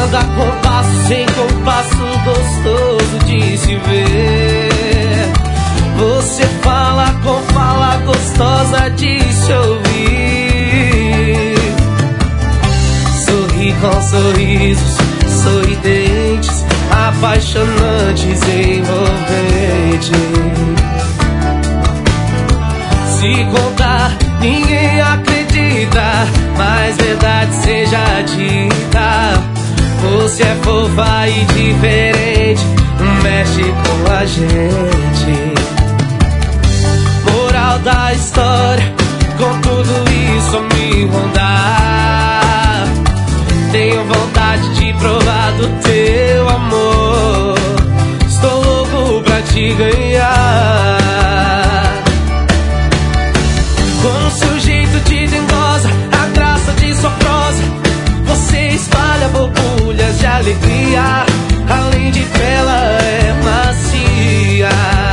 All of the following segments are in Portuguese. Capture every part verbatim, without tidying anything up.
anda com passo sem compasso, gostoso de se ver. Você fala com fala gostosa de se ouvir. Sorri com sorrisos sorridentes, apaixonantes, envolventes. Se contar, ninguém acredita, mas verdade seja dita. Você é fofa e diferente, mexe com a gente. Moral da história, com tudo isso a me rondar. Tenho vontade de provar do teu amor. Estou louco pra te ganhar. Com o seu jeito de dengosa, a graça de sua prosa, você espalha borbulhas de alegria. Além de bela, é macia.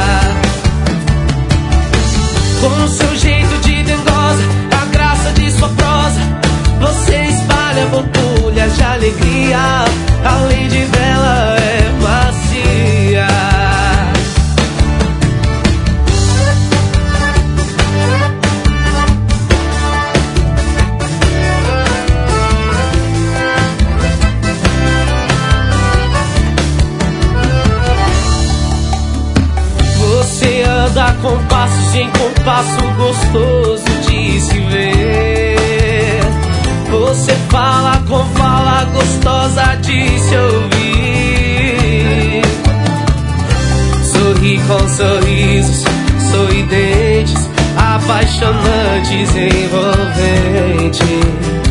Com o seu jeito de dengosa, a graça de sua prosa, você espalha borbulhas de alegria. Além de bela, é macia. Você anda com passo sem compasso, gostoso de se ver. Você fala com fala gostosa de se ouvir. Sorri com sorrisos sorridentes, apaixonantes, envolventes.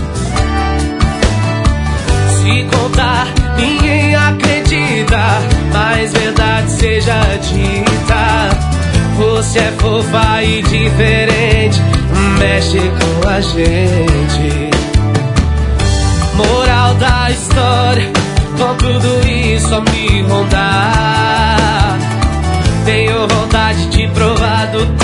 Se contar, ninguém acredita, mas verdade seja dita. Você é fofa e diferente, mexe com a gente. Moral da história, com tudo isso a me rondar. Tenho vontade de provar do